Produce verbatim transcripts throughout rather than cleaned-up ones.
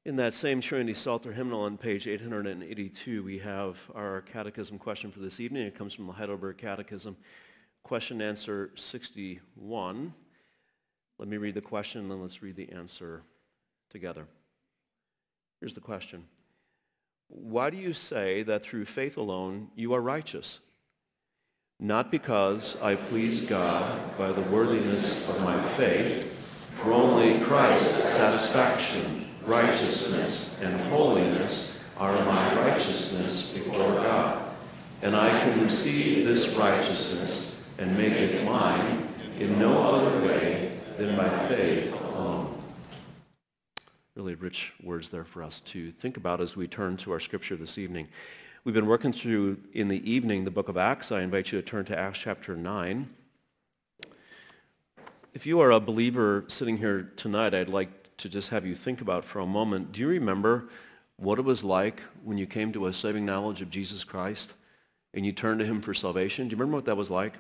In that same Trinity Psalter hymnal on page eight hundred eighty-two, we have our catechism question for this evening. It comes from the Heidelberg Catechism, question answer sixty-one. Let me read the question, and then let's read the answer together. Here's the question. Why do you say that through faith alone you are righteous? Not because I please God by the worthiness of my faith, for only Christ's satisfaction, righteousness, and holiness are my righteousness before God, and I can receive this righteousness and make it mine in no other way than by faith alone. Really rich words there for us to think about as we turn to our scripture this evening. We've been working through, in the evening, the book of Acts. I invite you to turn to Acts chapter nine. If you are a believer sitting here tonight, I'd like to just have you think about for a moment, do you remember what it was like when you came to a saving knowledge of Jesus Christ and you turned to him for salvation? Do you remember what that was like?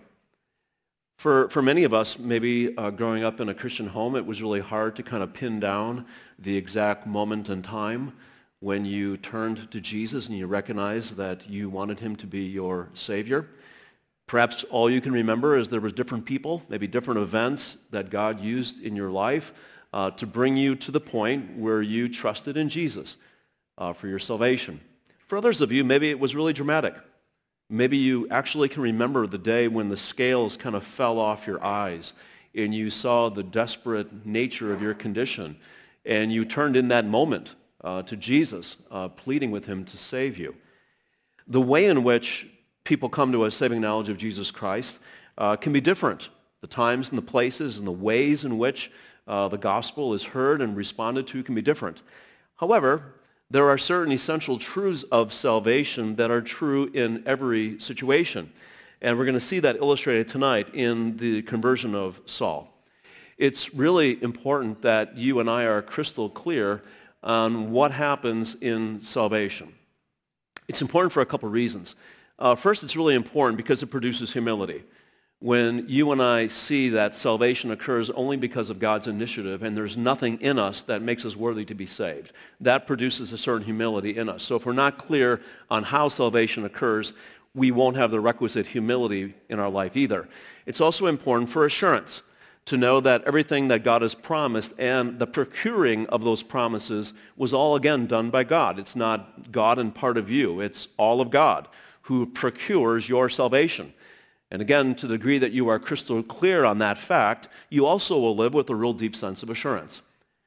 For for many of us, maybe uh, growing up in a Christian home, it was really hard to kind of pin down the exact moment in time when you turned to Jesus and you recognized that you wanted him to be your Savior. Perhaps all you can remember is there was different people, maybe different events that God used in your life uh, to bring you to the point where you trusted in Jesus uh, for your salvation. For others of you, maybe it was really dramatic. Maybe you actually can remember the day when the scales kind of fell off your eyes and you saw the desperate nature of your condition and you turned in that moment uh, to Jesus, uh, pleading with him to save you. The way in which people come to a saving knowledge of Jesus Christ uh, can be different. The times and the places and the ways in which uh, the gospel is heard and responded to can be different. However, there are certain essential truths of salvation that are true in every situation. And we're going to see that illustrated tonight in the conversion of Saul. It's really important that you and I are crystal clear on what happens in salvation. It's important for a couple reasons. Uh, first, it's really important because it produces humility. When you and I see that salvation occurs only because of God's initiative and there's nothing in us that makes us worthy to be saved, that produces a certain humility in us. So if we're not clear on how salvation occurs, we won't have the requisite humility in our life either. It's also important for assurance to know that everything that God has promised and the procuring of those promises was all again done by God. It's not God and part of you. It's all of God who procures your salvation. And again, to the degree that you are crystal clear on that fact, you also will live with a real deep sense of assurance.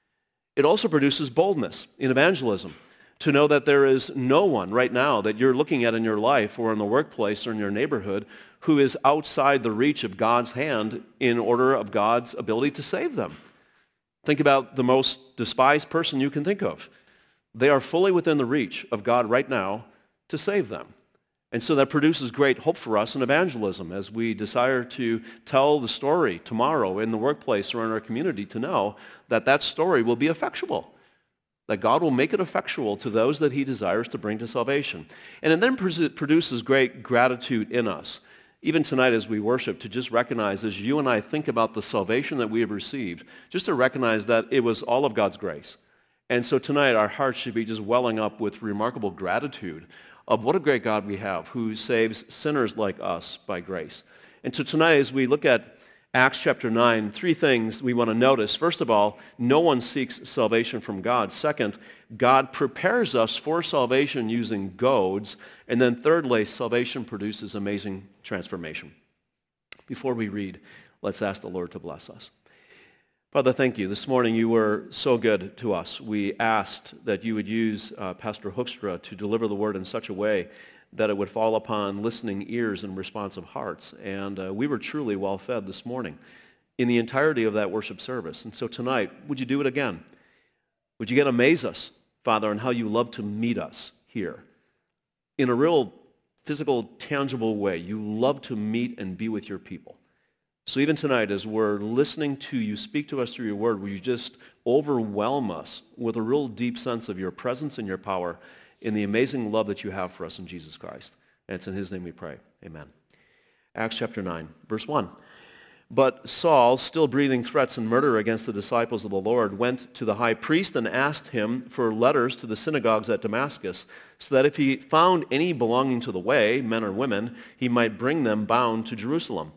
It also produces boldness in evangelism, to know that there is no one right now that you're looking at in your life or in the workplace or in your neighborhood who is outside the reach of God's hand in order of God's ability to save them. Think about the most despised person you can think of. They are fully within the reach of God right now to save them. And so that produces great hope for us in evangelism as we desire to tell the story tomorrow in the workplace or in our community, to know that that story will be effectual, that God will make it effectual to those that he desires to bring to salvation. And it then produces great gratitude in us, even tonight as we worship, to just recognize as you and I think about the salvation that we have received, just to recognize that it was all of God's grace. And so tonight our hearts should be just welling up with remarkable gratitude of what a great God we have who saves sinners like us by grace. And so tonight as we look at Acts chapter nine, three things we want to notice. First of all, no one seeks salvation from God. Second, God prepares us for salvation using goads. And then thirdly, salvation produces amazing transformation. Before we read, let's ask the Lord to bless us. Father, thank you. This morning you were so good to us. We asked that you would use uh, Pastor Hoekstra to deliver the word in such a way that it would fall upon listening ears and responsive hearts. And uh, we were truly well fed this morning in the entirety of that worship service. And so tonight, would you do it again? Would you again amaze us, Father, on how you love to meet us here in a real physical, tangible way. You love to meet and be with your people. So even tonight, as we're listening to you speak to us through your word, will you just overwhelm us with a real deep sense of your presence and your power in the amazing love that you have for us in Jesus Christ. And it's in his name we pray. Amen. Acts chapter nine, verse one. But Saul, still breathing threats and murder against the disciples of the Lord, went to the high priest and asked him for letters to the synagogues at Damascus, so that if he found any belonging to the way, men or women, he might bring them bound to Jerusalem.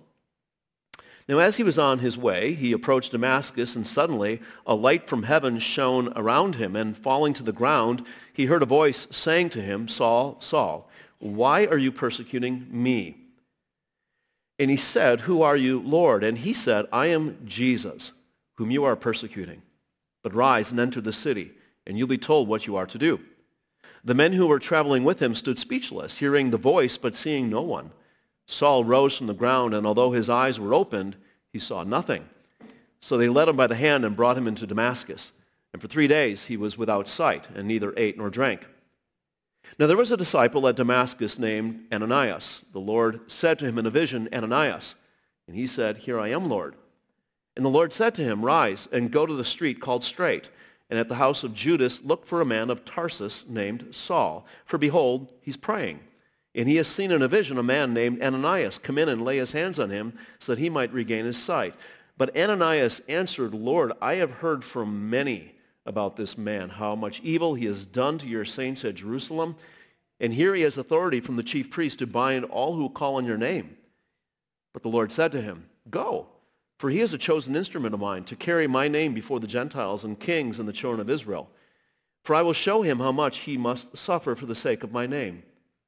Now as he was on his way, he approached Damascus, and suddenly a light from heaven shone around him, and falling to the ground, he heard a voice saying to him, Saul, Saul, why are you persecuting me? And he said, who are you, Lord? And he said, I am Jesus, whom you are persecuting. But rise and enter the city, and you'll be told what you are to do. The men who were traveling with him stood speechless, hearing the voice, but seeing no one. Saul rose from the ground, and although his eyes were opened, he saw nothing. So they led him by the hand and brought him into Damascus. And for three days he was without sight, and neither ate nor drank. Now there was a disciple at Damascus named Ananias. The Lord said to him in a vision, Ananias. And he said, here I am, Lord. And the Lord said to him, rise and go to the street called Straight, and at the house of Judas look for a man of Tarsus named Saul. For behold, he's praying. And he has seen in a vision a man named Ananias come in and lay his hands on him so that he might regain his sight. But Ananias answered, Lord, I have heard from many about this man, how much evil he has done to your saints at Jerusalem. And here he has authority from the chief priest to bind all who call on your name. But the Lord said to him, go, for he is a chosen instrument of mine to carry my name before the Gentiles and kings and the children of Israel. For I will show him how much he must suffer for the sake of my name.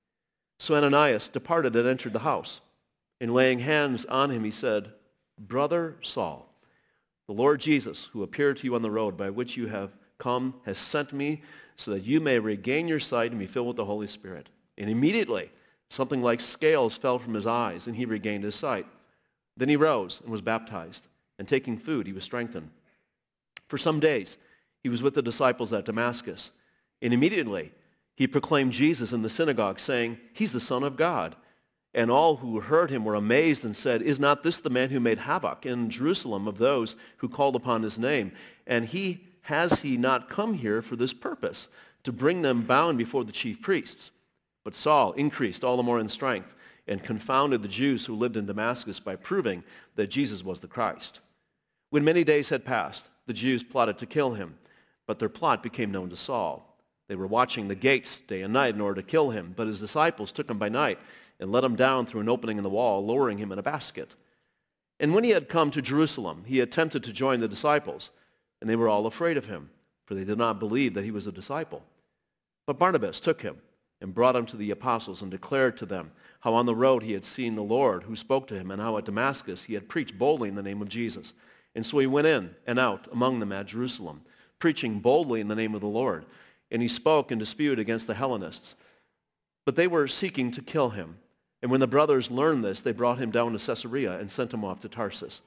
So Ananias departed and entered the house. And laying hands on him, he said, Brother Saul, the Lord Jesus, who appeared to you on the road by which you have come, has sent me so that you may regain your sight and be filled with the Holy Spirit. And immediately something like scales fell from his eyes, and he regained his sight. Then he rose and was baptized, and taking food he was strengthened. For some days he was with the disciples at Damascus, and immediately he proclaimed Jesus in the synagogue, saying, he's the Son of God. And all who heard him were amazed and said, is not this the man who made havoc in Jerusalem of those who called upon his name? And he has he not come here for this purpose, to bring them bound before the chief priests? But Saul increased all the more in strength and confounded the Jews who lived in Damascus by proving that Jesus was the Christ. When many days had passed, the Jews plotted to kill him, but their plot became known to Saul. They were watching the gates day and night in order to kill him, but his disciples took him by night and let him down through an opening in the wall, lowering him in a basket. And when he had come to Jerusalem, he attempted to join the disciples, and they were all afraid of him, for they did not believe that he was a disciple. But Barnabas took him and brought him to the apostles and declared to them how on the road he had seen the Lord who spoke to him, and how at Damascus he had preached boldly in the name of Jesus. And so he went in and out among them at Jerusalem, preaching boldly in the name of the Lord. And he spoke and disputed against the Hellenists. But they were seeking to kill him. And when the brothers learned this, they brought him down to Caesarea and sent him off to Tarsus.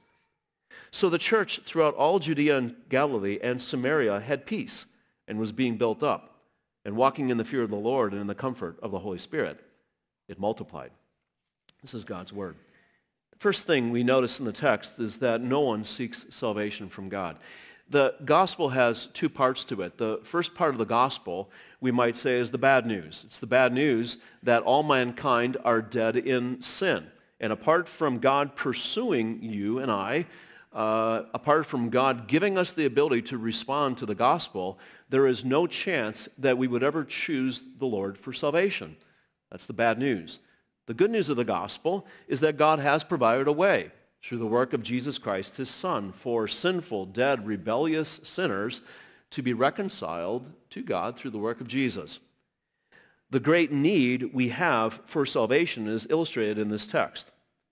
So the church throughout all Judea and Galilee and Samaria had peace and was being built up, and walking in the fear of the Lord and in the comfort of the Holy Spirit, it multiplied. This is God's word. The first thing we notice in the text is that no one seeks salvation from God. The gospel has two parts to it. The first part of the gospel, we might say, is the bad news. It's the bad news that all mankind are dead in sin. And apart from God pursuing you and I, uh, apart from God giving us the ability to respond to the gospel, there is no chance that we would ever choose the Lord for salvation. That's the bad news. The good news of the gospel is that God has provided a way through the work of Jesus Christ, his Son, for sinful, dead, rebellious sinners to be reconciled to God through the work of Jesus. The great need we have for salvation is illustrated in this text.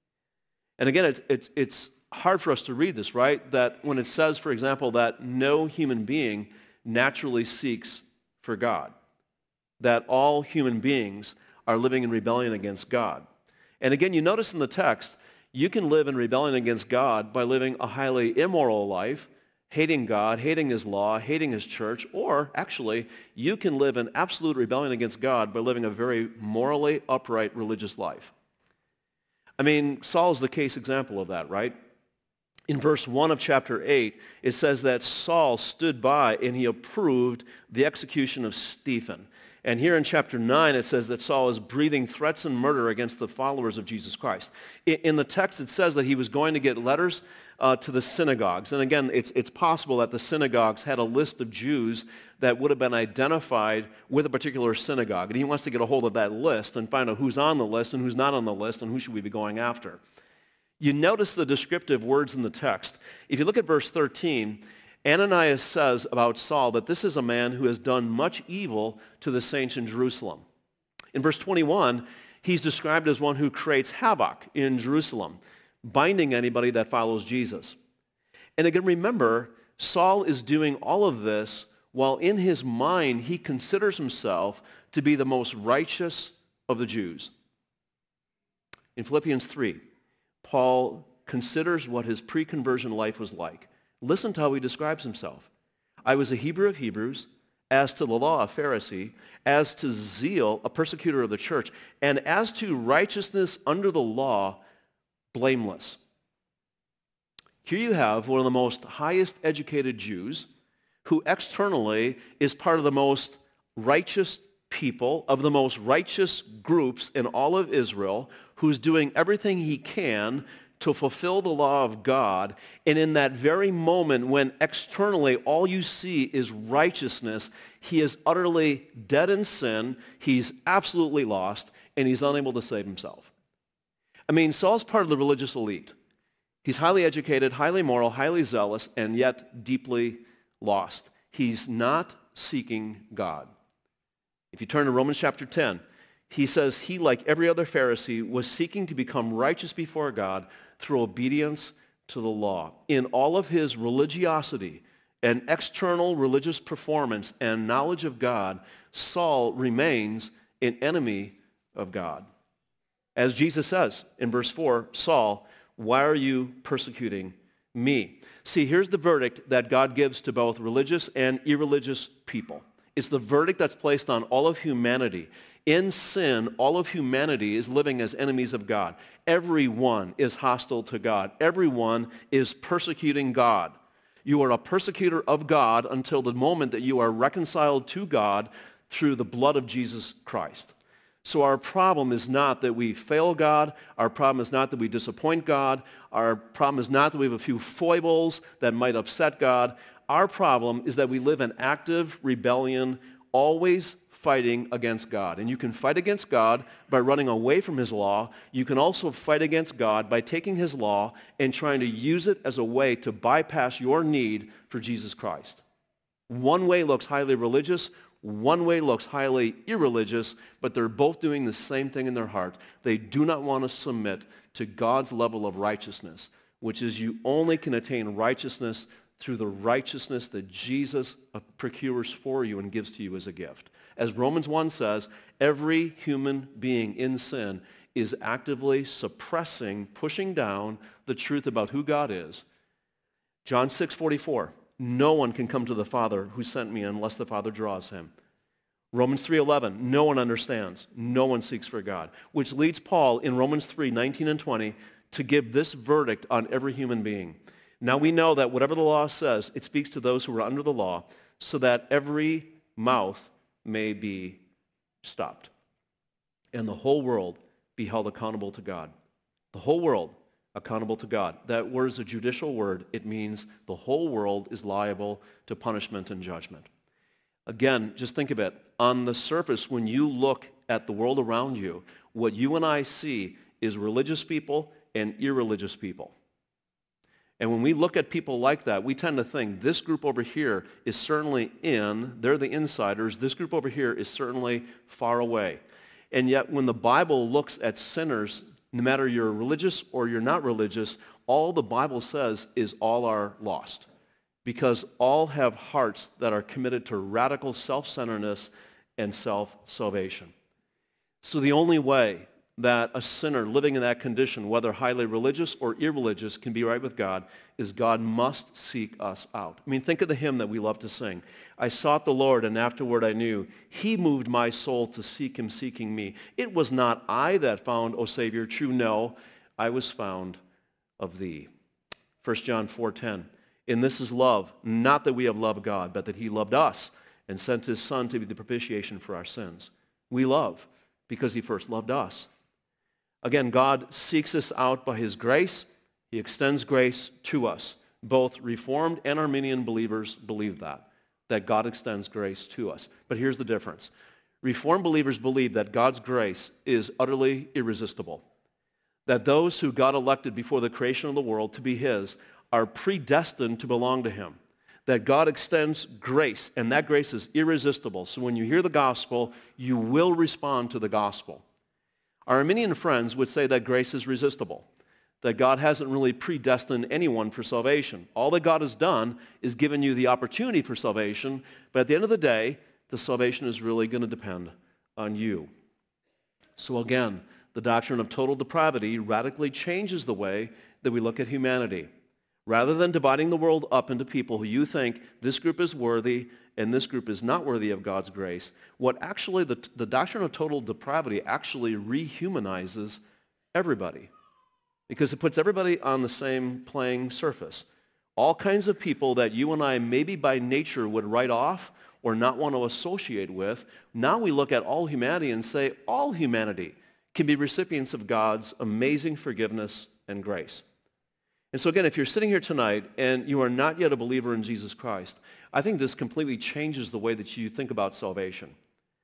And again, it's, it's, it's hard for us to read this, right? That when it says, for example, that no human being naturally seeks for God, that all human beings are living in rebellion against God. And again, you notice in the text, you can live in rebellion against God by living a highly immoral life, hating God, hating his law, hating his church, or actually, you can live in absolute rebellion against God by living a very morally upright religious life. I mean, Saul's the case example of that, right? In verse one of chapter eight, it says that Saul stood by and he approved the execution of Stephen. And here in chapter nine, it says that Saul is breathing threats and murder against the followers of Jesus Christ. In the text, it says that he was going to get letters uh, to the synagogues. And again, it's, it's possible that the synagogues had a list of Jews that would have been identified with a particular synagogue. And he wants to get a hold of that list and find out who's on the list and who's not on the list and who should we be going after. You notice the descriptive words in the text. If you look at verse thirteen, Ananias says about Saul that this is a man who has done much evil to the saints in Jerusalem. In verse twenty-one, he's described as one who creates havoc in Jerusalem, binding anybody that follows Jesus. And again, remember, Saul is doing all of this while in his mind he considers himself to be the most righteous of the Jews. In Philippians three, Paul considers what his pre-conversion life was like. Listen to how he describes himself. I was a Hebrew of Hebrews, as to the law, a Pharisee, as to zeal, a persecutor of the church, and as to righteousness under the law, blameless. Here you have one of the most highest educated Jews who externally is part of the most righteous people, of the most righteous groups in all of Israel, who's doing everything he can to fulfill the law of God. And in that very moment when externally all you see is righteousness, he is utterly dead in sin, he's absolutely lost, and he's unable to save himself. I mean, Saul's part of the religious elite. He's highly educated, highly moral, highly zealous, and yet deeply lost. He's not seeking God. If you turn to Romans chapter ten, he says he, like every other Pharisee, was seeking to become righteous before God through obedience to the law. In all of his religiosity and external religious performance and knowledge of God, Saul remains an enemy of God. As Jesus says in verse four, Saul, why are you persecuting me? See, here's the verdict that God gives to both religious and irreligious people. It's the verdict that's placed on all of humanity. In sin, all of humanity is living as enemies of God. Everyone is hostile to God. Everyone is persecuting God. You are a persecutor of God until the moment that you are reconciled to God through the blood of Jesus Christ. So our problem is not that we fail God. Our problem is not that we disappoint God. Our problem is not that we have a few foibles that might upset God. Our problem is that we live in active rebellion, always fighting against God. And you can fight against God by running away from his law. You can also fight against God by taking his law and trying to use it as a way to bypass your need for Jesus Christ. One way looks highly religious. One way looks highly irreligious, but they're both doing the same thing in their heart. They do not want to submit to God's level of righteousness, which is you only can attain righteousness through the righteousness that Jesus procures for you and gives to you as a gift. As Romans one says, every human being in sin is actively suppressing, pushing down the truth about who God is. John six forty-four, no one can come to the Father who sent me unless the Father draws him. Romans three eleven, no one understands, no one seeks for God, which leads Paul in Romans three nineteen and twenty to give this verdict on every human being. Now we know that whatever the law says, it speaks to those who are under the law, so that every mouth may be stopped, and the whole world be held accountable to God. The whole world accountable to God. That word is a judicial word. It means the whole world is liable to punishment and judgment. Again, just think of it. On the surface, when you look at the world around you, what you and I see is religious people and irreligious people. And when we look at people like that, we tend to think this group over here is certainly in, they're the insiders. This group over here is certainly far away. And yet when the Bible looks at sinners, no matter you're religious or you're not religious, all the Bible says is all are lost. Because all have hearts that are committed to radical self-centeredness and self-salvation. So the only way that a sinner living in that condition, whether highly religious or irreligious, can be right with God, is God must seek us out. I mean, think of the hymn that we love to sing. I sought the Lord, and afterward I knew. He moved my soul to seek him, seeking me. It was not I that found, O Savior, true. No, I was found of thee. First John four ten. And this is love, not that we have loved God, but that he loved us and sent his Son to be the propitiation for our sins. We love because he first loved us. Again, God seeks us out by his grace. He extends grace to us. Both Reformed and Arminian believers believe that, that God extends grace to us. But here's the difference. Reformed believers believe that God's grace is utterly irresistible, that those who God elected before the creation of the world to be his are predestined to belong to him, that God extends grace, and that grace is irresistible. So when you hear the gospel, you will respond to the gospel. Our Arminian friends would say that grace is resistible, that God hasn't really predestined anyone for salvation. All that God has done is given you the opportunity for salvation, but at the end of the day, the salvation is really going to depend on you. So again, the doctrine of total depravity radically changes the way that we look at humanity. Rather than dividing the world up into people who you think this group is worthy and this group is not worthy of God's grace, what actually the, the doctrine of total depravity actually rehumanizes everybody, because it puts everybody on the same playing surface. All kinds of people that you and I maybe by nature would write off or not want to associate with, now we look at all humanity and say all humanity can be recipients of God's amazing forgiveness and grace. And so again, if you're sitting here tonight and you are not yet a believer in Jesus Christ, I think this completely changes the way that you think about salvation.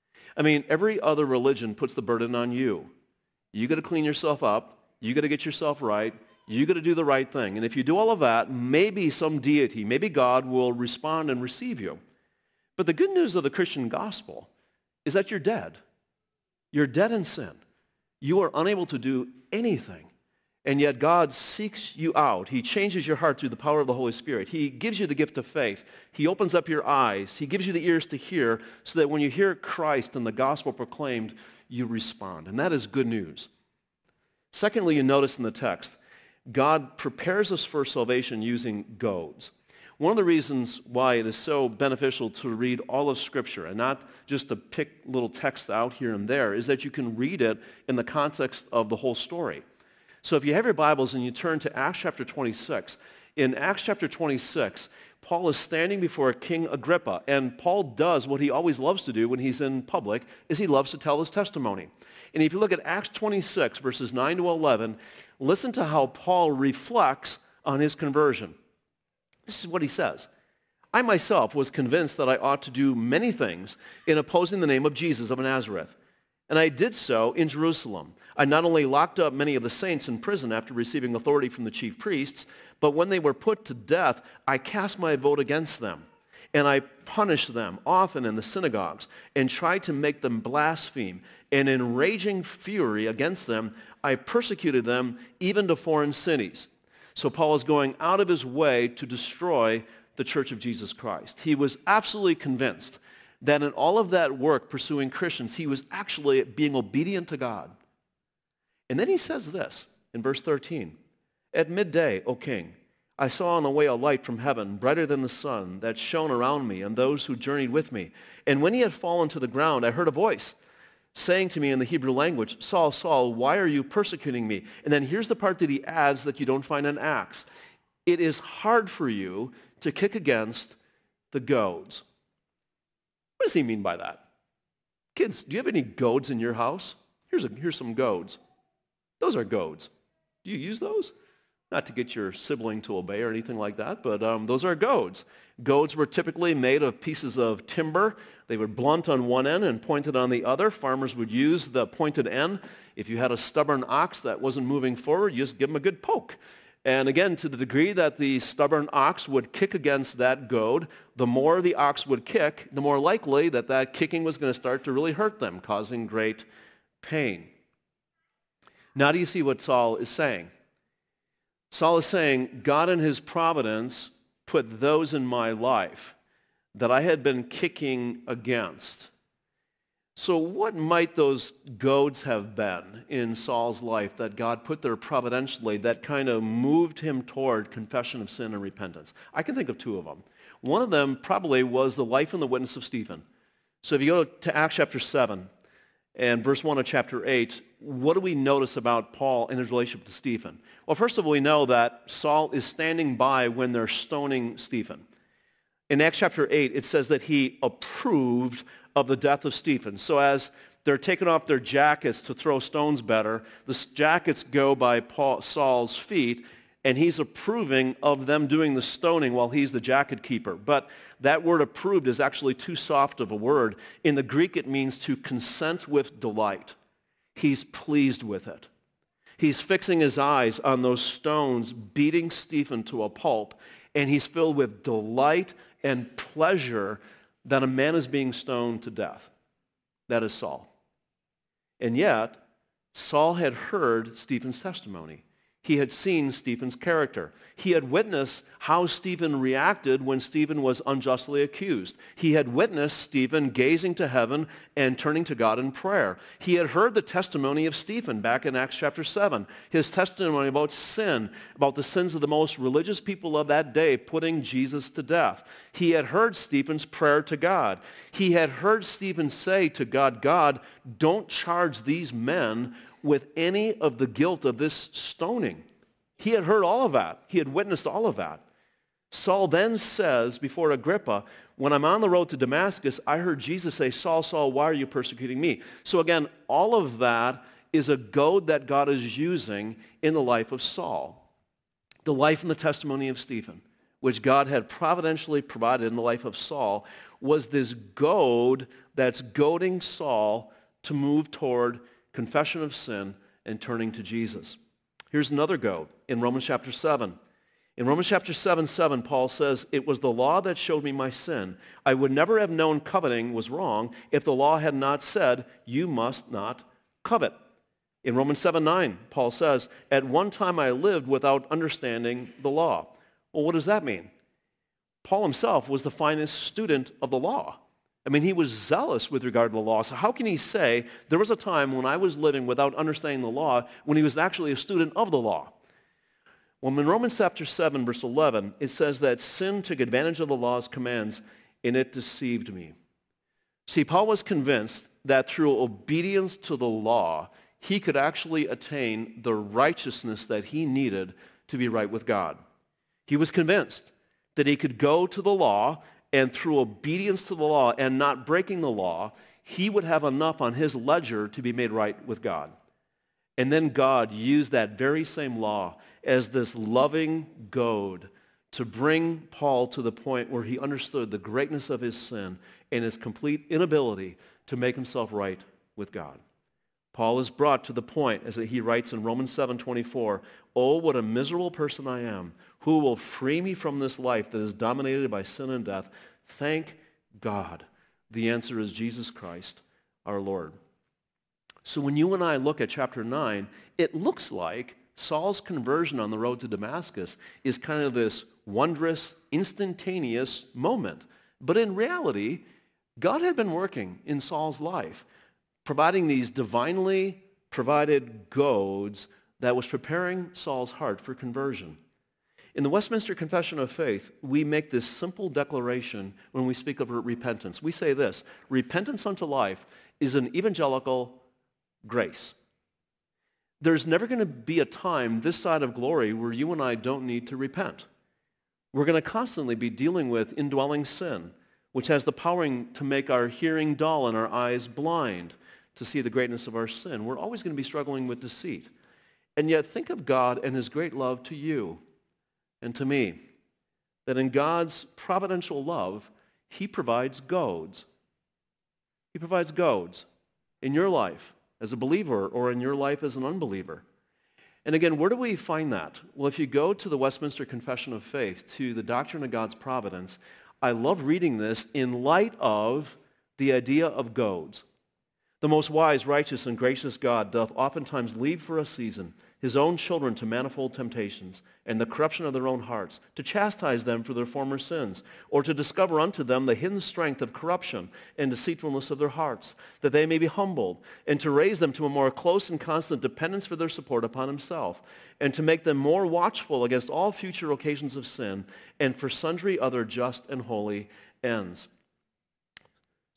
I mean, every other religion puts the burden on you. You got to clean yourself up. You got to get yourself right. You got to do the right thing. And if you do all of that, maybe some deity, maybe God will respond and receive you. But the good news of the Christian gospel is that you're dead. You're dead in sin. You are unable to do anything. And yet God seeks you out. He changes your heart through the power of the Holy Spirit. He gives you the gift of faith. He opens up your eyes. He gives you the ears to hear so that when you hear Christ and the gospel proclaimed, you respond. And that is good news. Secondly, you notice in the text, God prepares us for salvation using goads. One of the reasons why it is so beneficial to read all of Scripture and not just to pick little texts out here and there is that you can read it in the context of the whole story. So if you have your Bibles and you turn to Acts chapter twenty-six, in Acts chapter twenty-six, Paul is standing before King Agrippa, and Paul does what he always loves to do when he's in public, is he loves to tell his testimony. And if you look at Acts twenty-six, verses nine to eleven, listen to how Paul reflects on his conversion. This is what he says. I myself was convinced that I ought to do many things in opposing the name of Jesus of Nazareth. And I did so in Jerusalem. I not only locked up many of the saints in prison after receiving authority from the chief priests, but when they were put to death, I cast my vote against them. And I punished them often in the synagogues and tried to make them blaspheme. And in raging fury against them, I persecuted them even to foreign cities. So Paul is going out of his way to destroy the church of Jesus Christ. He was absolutely convinced that in all of that work pursuing Christians, he was actually being obedient to God. And then he says this in verse thirteen, at midday, O king, I saw on the way a light from heaven, brighter than the sun, that shone around me and those who journeyed with me. And when he had fallen to the ground, I heard a voice saying to me in the Hebrew language, Saul, Saul, why are you persecuting me? And then here's the part that he adds that you don't find in Acts. It is hard for you to kick against the goads. What does he mean by that? Kids, do you have any goads in your house? Here's, a, here's some goads. Those are goads. Do you use those? Not to get your sibling to obey or anything like that, but um, those are goads. Goads were typically made of pieces of timber. They were blunt on one end and pointed on the other. Farmers would use the pointed end. If you had a stubborn ox that wasn't moving forward, you just give them a good poke. And again, to the degree that the stubborn ox would kick against that goad, the more the ox would kick, the more likely that that kicking was going to start to really hurt them, causing great pain. Now do you see what Saul is saying? Saul is saying, God in his providence put those in my life that I had been kicking against. So what might those goads have been in Saul's life that God put there providentially that kind of moved him toward confession of sin and repentance? I can think of two of them. One of them probably was the life and the witness of Stephen. So if you go to Acts chapter seven, and verse one of chapter eight, what do we notice about Paul and his relationship to Stephen? Well, first of all, we know that Saul is standing by when they're stoning Stephen. In Acts chapter eight, it says that he approved of the death of Stephen. So as they're taking off their jackets to throw stones better, the jackets go by Paul, Saul's feet, and he's approving of them doing the stoning while he's the jacket keeper. But that word approved is actually too soft of a word. In the Greek, it means to consent with delight. He's pleased with it. He's fixing his eyes on those stones, beating Stephen to a pulp, and he's filled with delight and pleasure that a man is being stoned to death. That is Saul. And yet, Saul had heard Stephen's testimony. He had seen Stephen's character. He had witnessed how Stephen reacted when Stephen was unjustly accused. He had witnessed Stephen gazing to heaven and turning to God in prayer. He had heard the testimony of Stephen back in Acts chapter seven, his testimony about sin, about the sins of the most religious people of that day putting Jesus to death. He had heard Stephen's prayer to God. He had heard Stephen say to God, God, don't charge these men with any of the guilt of this stoning. He had heard all of that. He had witnessed all of that. Saul then says before Agrippa, when I'm on the road to Damascus, I heard Jesus say, Saul, Saul, why are you persecuting me? So again, all of that is a goad that God is using in the life of Saul. The life and the testimony of Stephen, which God had providentially provided in the life of Saul, was this goad that's goading Saul to move toward confession of sin and turning to Jesus. Here's another goad in Romans chapter seven. In Romans chapter seven, seven, Paul says, it was the law that showed me my sin. I would never have known coveting was wrong if the law had not said, you must not covet. In Romans seven, nine, Paul says, at one time I lived without understanding the law. Well, what does that mean? Paul himself was the finest student of the law. I mean, he was zealous with regard to the law. So how can he say, there was a time when I was living without understanding the law, when he was actually a student of the law? Well, in Romans chapter seven, verse eleven, it says that sin took advantage of the law's commands, and it deceived me. See, Paul was convinced that through obedience to the law, he could actually attain the righteousness that he needed to be right with God. He was convinced that he could go to the law, and through obedience to the law and not breaking the law, he would have enough on his ledger to be made right with God. And then God used that very same law as this loving goad to bring Paul to the point where he understood the greatness of his sin and his complete inability to make himself right with God. Paul is brought to the point, as he writes in Romans seven twenty-four, oh, what a miserable person I am. Who will free me from this life that is dominated by sin and death? Thank God. The answer is Jesus Christ, our Lord. So when you and I look at chapter nine, it looks like Saul's conversion on the road to Damascus is kind of this wondrous, instantaneous moment. But in reality, God had been working in Saul's life, providing these divinely provided goads that was preparing Saul's heart for conversion. In the Westminster Confession of Faith, we make this simple declaration when we speak of repentance. We say this, repentance unto life is an evangelical grace. There's never going to be a time this side of glory where you and I don't need to repent. We're going to constantly be dealing with indwelling sin, which has the power to make our hearing dull and our eyes blind to see the greatness of our sin. We're always going to be struggling with deceit. And yet think of God and his great love to you and to me, that in God's providential love, he provides goads. He provides goads in your life as a believer or in your life as an unbeliever. And again, where do we find that? Well, if you go to the Westminster Confession of Faith, to the doctrine of God's providence, I love reading this in light of the idea of goads. The most wise, righteous, and gracious God doth oftentimes leave for a season his own children to manifold temptations and the corruption of their own hearts, to chastise them for their former sins, or to discover unto them the hidden strength of corruption and deceitfulness of their hearts, that they may be humbled, and to raise them to a more close and constant dependence for their support upon himself, and to make them more watchful against all future occasions of sin, and for sundry other just and holy ends.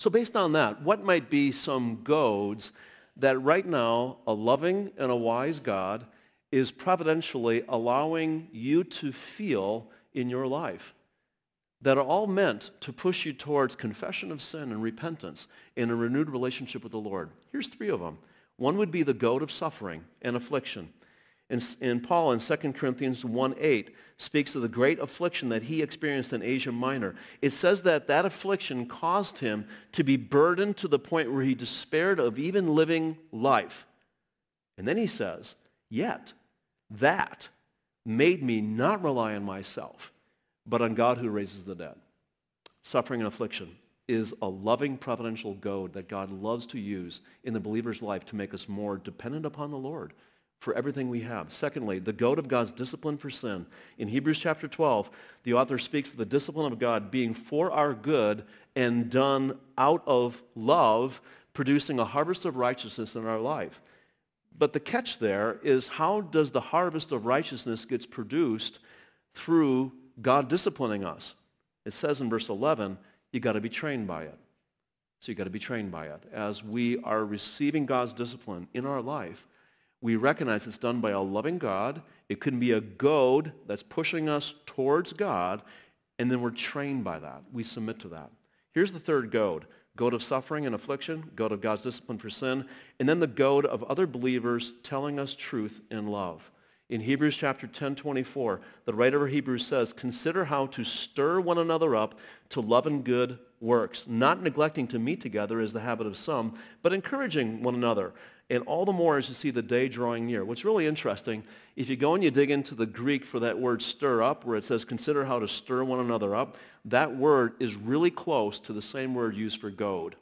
So based on that, what might be some goads that right now a loving and a wise God is providentially allowing you to feel in your life that are all meant to push you towards confession of sin and repentance in a renewed relationship with the Lord? Here's three of them. One would be the goad of suffering and affliction. And, and Paul in Second Corinthians one eight speaks of the great affliction that he experienced in Asia Minor. It says that that affliction caused him to be burdened to the point where he despaired of even living life. And then he says, yet that made me not rely on myself, but on God who raises the dead. Suffering and affliction is a loving providential goad that God loves to use in the believer's life to make us more dependent upon the Lord for everything we have. Secondly, the goad of God's discipline for sin. In Hebrews chapter twelve, the author speaks of the discipline of God being for our good and done out of love, producing a harvest of righteousness in our life. But the catch there is, how does the harvest of righteousness gets produced through God disciplining us? It says in verse eleven, you got to be trained by it. So you got to be trained by it. As we are receiving God's discipline in our life, we recognize it's done by a loving God. It can be a goad that's pushing us towards God, and then we're trained by that. We submit to that. Here's the third goad. Goad of suffering and affliction, goad of God's discipline for sin, and then the goad of other believers telling us truth in love. In Hebrews chapter ten twenty-four, the writer of Hebrews says, consider how to stir one another up to love and good works, not neglecting to meet together as the habit of some, but encouraging one another. And all the more as you see the day drawing near. What's really interesting, if you go and you dig into the Greek for that word stir up, where it says consider how to stir one another up, that word is really close to the same word used for goad.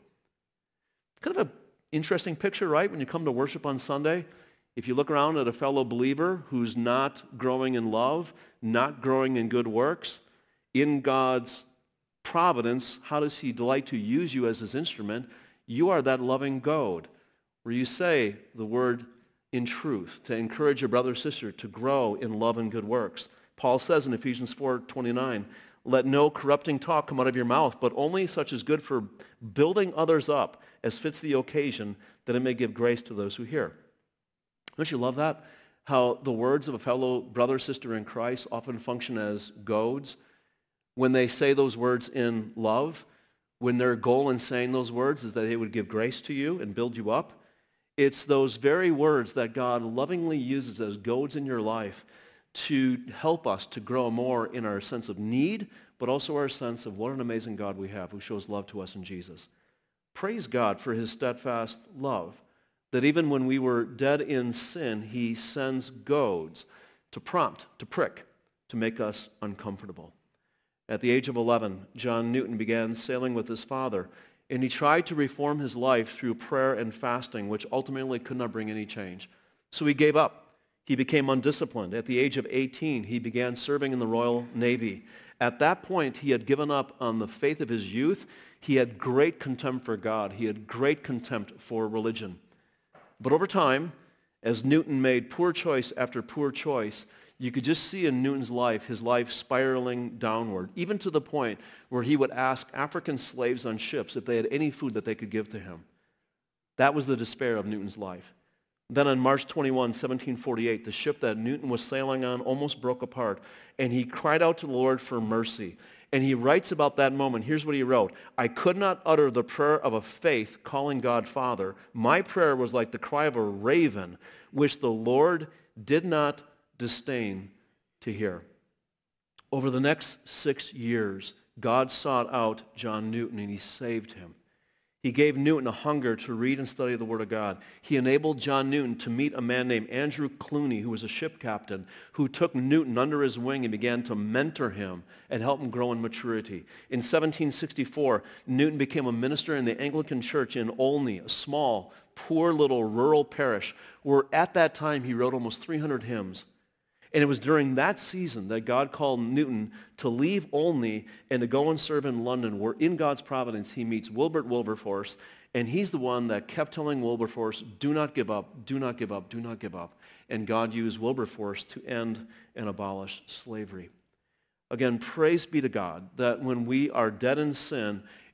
Kind of an interesting picture, right? When you come to worship on Sunday, if you look around at a fellow believer who's not growing in love, not growing in good works, in God's providence, how does he delight to use you as his instrument? You are that loving goad, where you say the word in truth to encourage your brother or sister to grow in love and good works. Paul says in Ephesians four twenty-nine, let no corrupting talk come out of your mouth, but only such as good for building others up as fits the occasion, that it may give grace to those who hear. Don't you love that? How the words of a fellow brother or sister in Christ often function as goads. When they say those words in love, when their goal in saying those words is that they would give grace to you and build you up, it's those very words that God lovingly uses as goads in your life to help us to grow more in our sense of need, but also our sense of what an amazing God we have who shows love to us in Jesus. Praise God for his steadfast love, that even when we were dead in sin, he sends goads to prompt, to prick, to make us uncomfortable. At the age of eleven, John Newton began sailing with his father, and he tried to reform his life through prayer and fasting, which ultimately could not bring any change. So he gave up. He became undisciplined. At the age of eighteen, he began serving in the Royal Navy. At that point, he had given up on the faith of his youth. He had great contempt for God. He had great contempt for religion. But over time, as Newton made poor choice after poor choice, you could just see in Newton's life, his life spiraling downward, even to the point where he would ask African slaves on ships if they had any food that they could give to him. That was the despair of Newton's life. Then on March twenty-first, seventeen forty-eight, the ship that Newton was sailing on almost broke apart, and he cried out to the Lord for mercy. And he writes about that moment. Here's what he wrote. I could not utter the prayer of a faith calling God Father. My prayer was like the cry of a raven, which the Lord did not disdain to hear. Over the next six years, God sought out John Newton and he saved him. He gave Newton a hunger to read and study the Word of God. He enabled John Newton to meet a man named Andrew Clooney, who was a ship captain, who took Newton under his wing and began to mentor him and help him grow in maturity. In seventeen sixty-four, Newton became a minister in the Anglican Church in Olney, a small, poor little rural parish, where at that time he wrote almost three hundred hymns. And it was during that season that God called Newton to leave Olney and to go and serve in London, where in God's providence he meets Wilbert Wilberforce, and he's the one that kept telling Wilberforce, do not give up, do not give up, do not give up. And God used Wilberforce to end and abolish slavery. Again, praise be to God that when we are dead in sin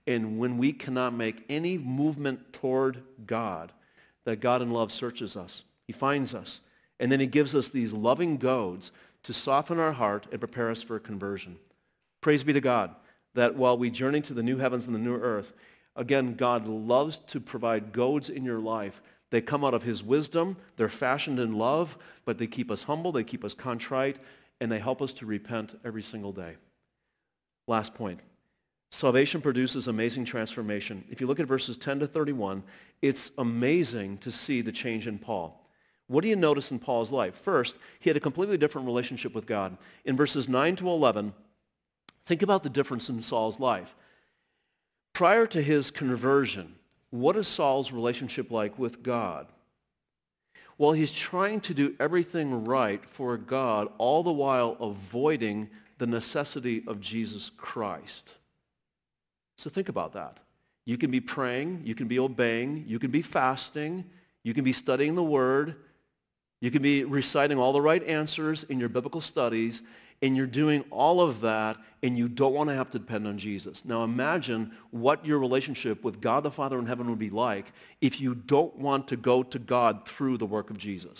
And when we cannot make any movement toward God, that God in love searches us. He finds us. And then he gives us these loving goads to soften our heart and prepare us for conversion. Praise be to God that while we journey to the new heavens and the new earth, again, God loves to provide goads in your life. They come out of his wisdom. They're fashioned in love, but they keep us humble. They keep us contrite, and they help us to repent every single day. Last point. Salvation produces amazing transformation. If you look at verses ten to thirty-one, it's amazing to see the change in Paul. What do you notice in Paul's life? First, he had a completely different relationship with God. In verses nine to eleven, think about the difference in Saul's life. Prior to his conversion, what is Saul's relationship like with God? Well, he's trying to do everything right for God, all the while avoiding the necessity of Jesus Christ. So think about that. You can be praying, you can be obeying, you can be fasting, you can be studying the Word, you can be reciting all the right answers in your biblical studies, and you're doing all of that, and you don't want to have to depend on Jesus. Now imagine what your relationship with God the Father in heaven would be like if you don't want to go to God through the work of Jesus.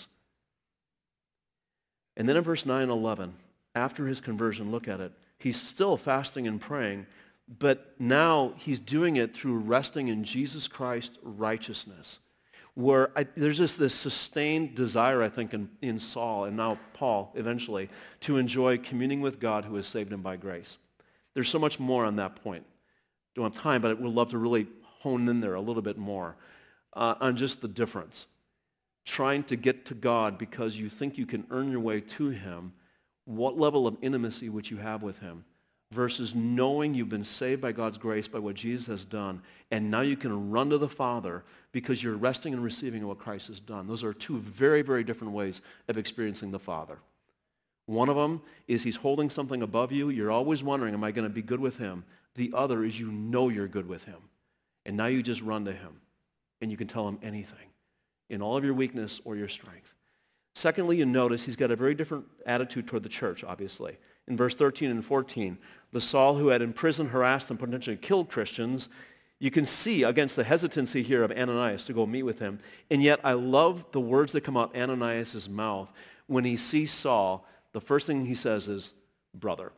And then in verse nine and eleven, after his conversion, look at it. He's still fasting and praying, but now he's doing it through resting in Jesus Christ's righteousness, where I, there's just this sustained desire, I think, in, in Saul, and now Paul, eventually, to enjoy communing with God who has saved him by grace. There's so much more on that point. Don't have time, but I would love to really hone in there a little bit more uh, on just the difference. Trying to get to God because you think you can earn your way to him, what level of intimacy would you have with him? Versus knowing you've been saved by God's grace by what Jesus has done, and now you can run to the Father because you're resting and receiving what Christ has done. Those are two very, very different ways of experiencing the Father. One of them is he's holding something above you. You're always wondering, am I going to be good with him? The other is you know you're good with him, and now you just run to him, and you can tell him anything in all of your weakness or your strength. Secondly, you notice he's got a very different attitude toward the church, obviously. In verse thirteen and fourteen, the Saul who had imprisoned, harassed, and potentially killed Christians, you can see against the hesitancy here of Ananias to go meet with him. And yet I love the words that come out of Ananias' mouth. When he sees Saul, the first thing he says is, brother.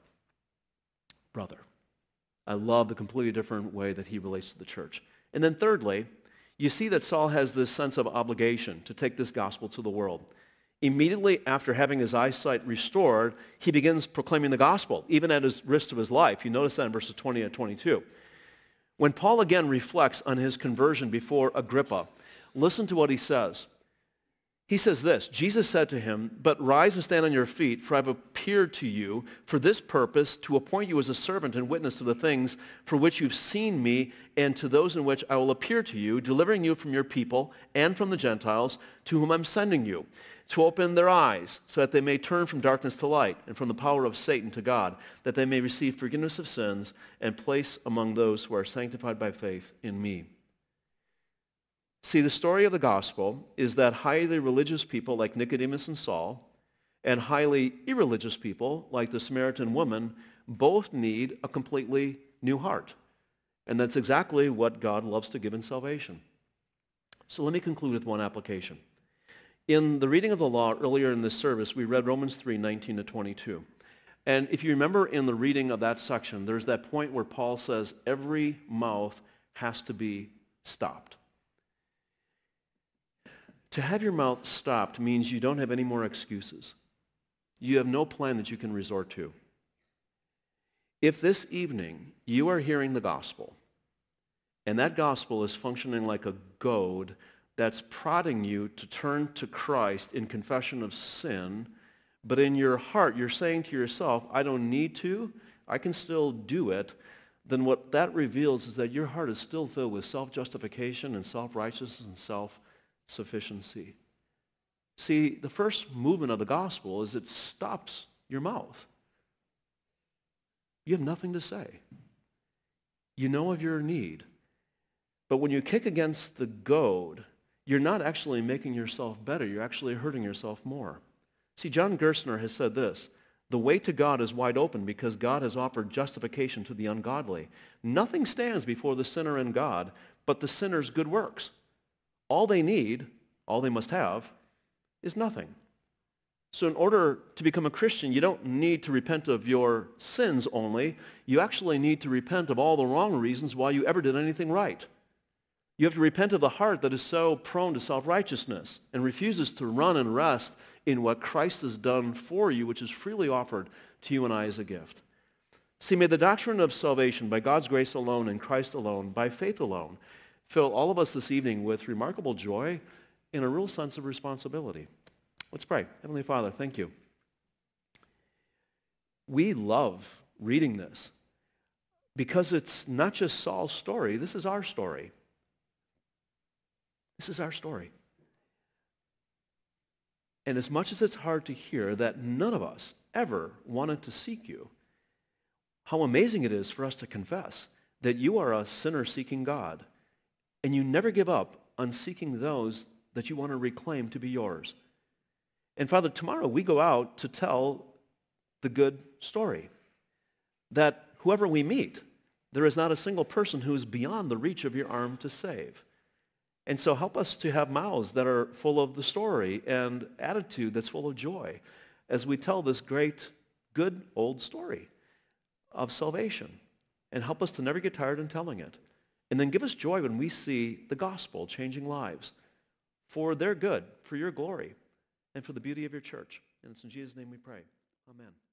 Brother. I love the completely different way that he relates to the church. And then thirdly, you see that Saul has this sense of obligation to take this gospel to the world. Immediately after having his eyesight restored, he begins proclaiming the gospel, even at his risk of his life. You notice that in verses twenty and twenty-two. When Paul again reflects on his conversion before Agrippa, listen to what he says. He says this, Jesus said to him, "But rise and stand on your feet, for I have appeared to you for this purpose, to appoint you as a servant and witness to the things for which you've seen me, and to those in which I will appear to you, delivering you from your people and from the Gentiles, to whom I'm sending you, to open their eyes, so that they may turn from darkness to light, and from the power of Satan to God, that they may receive forgiveness of sins and place among those who are sanctified by faith in me." See, the story of the gospel is that highly religious people like Nicodemus and Saul, and highly irreligious people like the Samaritan woman, both need a completely new heart. And that's exactly what God loves to give in salvation. So let me conclude with one application. In the reading of the law earlier in this service, we read Romans three, nineteen to twenty-two. And if you remember in the reading of that section, there's that point where Paul says every mouth has to be stopped. To have your mouth stopped means you don't have any more excuses. You have no plan that you can resort to. If this evening you are hearing the gospel, and that gospel is functioning like a goad that's prodding you to turn to Christ in confession of sin, but in your heart you're saying to yourself, I don't need to, I can still do it, then what that reveals is that your heart is still filled with self-justification and self-righteousness and self-sufficiency. See, the first movement of the gospel is it stops your mouth. You have nothing to say. You know of your need. But when you kick against the goad, you're not actually making yourself better. You're actually hurting yourself more. See, John Gerstner has said this, The way to God is wide open because God has offered justification to the ungodly. Nothing stands before the sinner and God but the sinner's good works. All they need, all they must have, is nothing. So in order to become a Christian, you don't need to repent of your sins only. You actually need to repent of all the wrong reasons why you ever did anything right. You have to repent of the heart that is so prone to self-righteousness and refuses to run and rest in what Christ has done for you, which is freely offered to you and I as a gift. See, may the doctrine of salvation by God's grace alone in Christ alone, by faith alone, fill all of us this evening with remarkable joy and a real sense of responsibility. Let's pray. Heavenly Father, thank you. We love reading this because it's not just Saul's story. This is our story. This is our story. And as much as it's hard to hear that none of us ever wanted to seek you, how amazing it is for us to confess that you are a sinner-seeking God, and you never give up on seeking those that you want to reclaim to be yours. And Father, tomorrow we go out to tell the good story, that whoever we meet, there is not a single person who is beyond the reach of your arm to save. And so help us to have mouths that are full of the story and attitude that's full of joy as we tell this great, good, old story of salvation. And help us to never get tired in telling it. And then give us joy when we see the gospel changing lives for their good, for your glory, and for the beauty of your church. And it's in Jesus' name we pray. Amen.